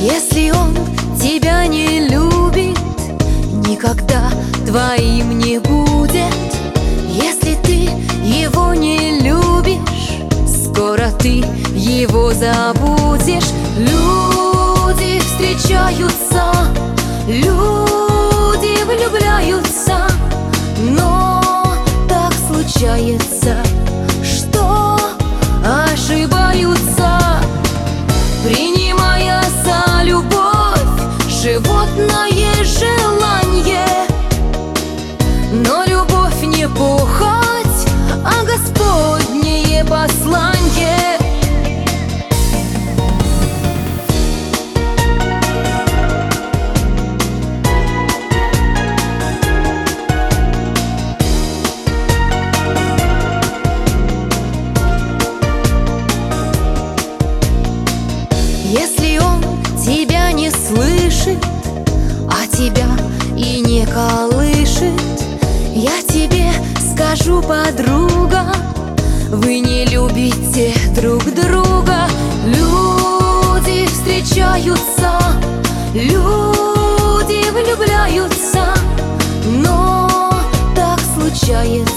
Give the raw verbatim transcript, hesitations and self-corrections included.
Если он тебя не любит, никогда твоим не будет. Если ты его не любишь, скоро ты его забудешь. Люди встречаются, люди влюбляются, но так случается, что ошибаются, принимая за любовь животное желание. Но любовь не похоть, а Господнее посланье. Если он тебя не слышит, а тебя и не колышет, я тебе скажу, подруга, вы не любите друг друга. Люди встречаются, люди влюбляются, но так случается,